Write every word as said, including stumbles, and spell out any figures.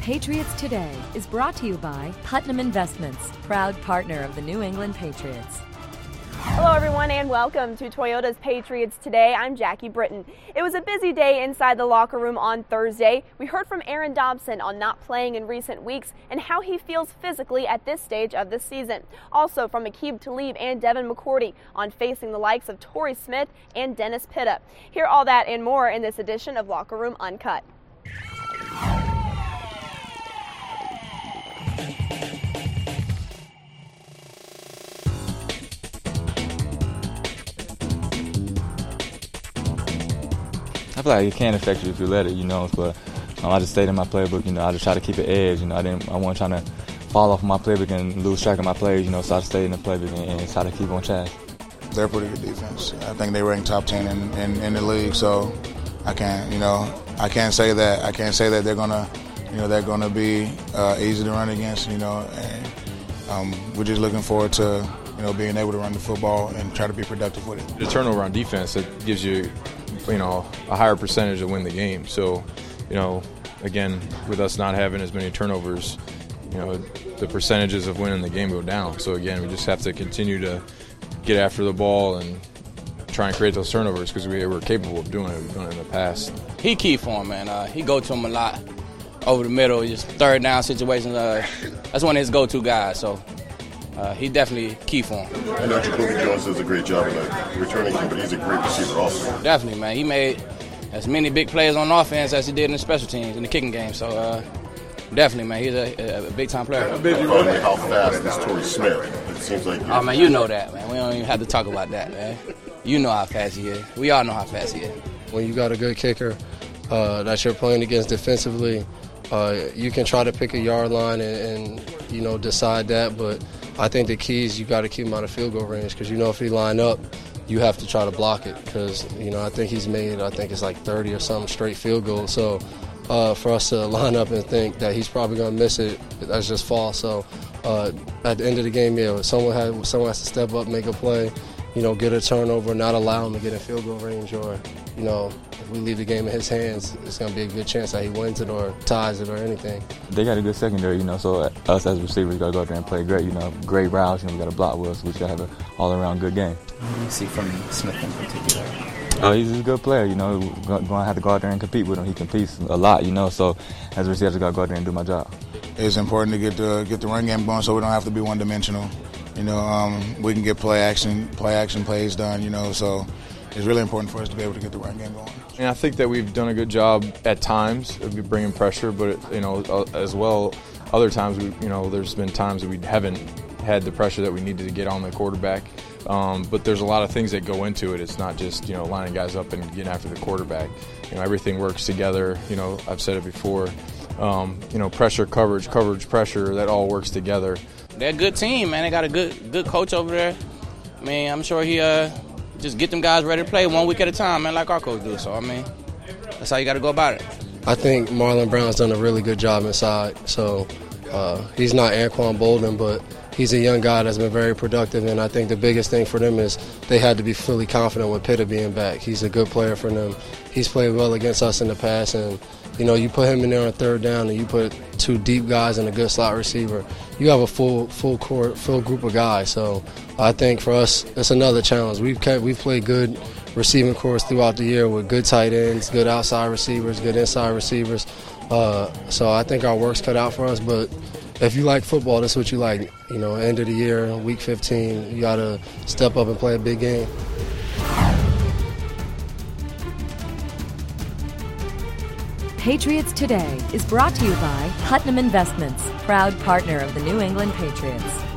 Patriots Today is brought to you by Putnam Investments, proud partner of the New England Patriots. Hello everyone and welcome to Toyota's Patriots Today. I'm Jackie Britton. It was a busy day inside the locker room on Thursday. We heard from Aaron Dobson on not playing in recent weeks and how he feels physically at this stage of the season. Also from Aqib Talib and Devin McCourty on facing the likes of Torrey Smith and Dennis Pitta. Hear all that and more in this edition of Locker Room Uncut. I feel like it can affect you if you let it, you know, but um, I just stayed in my playbook, you know, I just try to keep it edge, you know, I didn't, I wasn't trying to fall off my playbook and lose track of my plays, you know, so I stayed in the playbook and, and try to keep on track. They're a pretty good defense. I think they rank top ten in, in, in the league, so I can't, you know, I can't say that, I can't say that they're gonna, you know, they're gonna be uh, easy to run against, you know, and um, we're just looking forward to, you know, being able to run the football and try to be productive with it. The turnover on defense, it gives you, you know, a higher percentage to win the game. So, you know, again, with us not having as many turnovers, you know, the percentages of winning the game go down. So again, we just have to continue to get after the ball and try and create those turnovers because we were capable of doing it. We've done it in the past. He key for him, man. Uh, he go to him a lot over the middle, just third down situations. Uh, that's one of his go-to guys. So. Uh, he definitely key for him. I know Jacoby Jones does a great job of like, returning him, but he's a great receiver also. Definitely, man. He made as many big plays on offense as he did in the special teams, in the kicking game. So, uh, definitely, man, he's a, a big-time player. Finally, how fast is Torrey Smith? It seems like... Oh, man, you know that, man. We don't even have to talk about that, man. You know how fast he is. We all know how fast he is. When you got a good kicker uh, that you're playing against defensively, uh, you can try to pick a yard line and, and you know, decide that, but I think the key is you got to keep him out of field goal range because, you know, if he line up, you have to try to block it because, you know, I think he's made, I think it's like thirty or something straight field goals. So uh, for us to line up and think that he's probably going to miss it, that's just false. So uh, at the end of the game, yeah, someone, has, someone has to step up, make a play, you know, get a turnover, not allow him to get in field goal range or, you know, if we leave the game in his hands, it's going to be a good chance that he wins it or ties it or anything. They got a good secondary, you know, so us as receivers got to go out there and play great, you know, great routes, you know, we got to block with us, so we got to have an all-around good game. What do you see from Smith in particular? Oh, he's a good player, you know, we're going to have to go out there and compete with him. He competes a lot, you know, so as a receiver, I just got to go out there and do my job. It's important to get the, get the run game going so we don't have to be one-dimensional. You know, um, we can get play action, play action plays done, you know, so it's really important for us to be able to get the run game going. And I think that we've done a good job at times of bringing pressure, but, it, you know, as well, other times, we, you know, there's been times that we haven't had the pressure that we needed to get on the quarterback. Um, but there's a lot of things that go into it. It's not just, you know, lining guys up and getting after the quarterback. You know, everything works together. You know, I've said it before. Um, you know, pressure, coverage, coverage, pressure, that all works together. They're a good team, man. They got a good good coach over there. I mean, I'm sure he uh, just get them guys ready to play one week at a time, man, like our coach do. So, I mean, that's how you got to go about it. I think Marlon Brown's done a really good job inside. So uh, he's not Anquan Bolden, but he's a young guy that's been very productive, and I think the biggest thing for them is they had to be fully confident with Pitta being back. He's a good player for them. He's played well against us in the past, and you know, you put him in there on third down and you put two deep guys and a good slot receiver, you have a full full court, full group of guys. So I think for us, it's another challenge. We've kept, we've played good receiving corps throughout the year with good tight ends, good outside receivers, good inside receivers. Uh, so I think our work's cut out for us. But if you like football, that's what you like. You know, end of the year, week fifteen, you got to step up and play a big game. Patriots Today is brought to you by Putnam Investments, proud partner of the New England Patriots.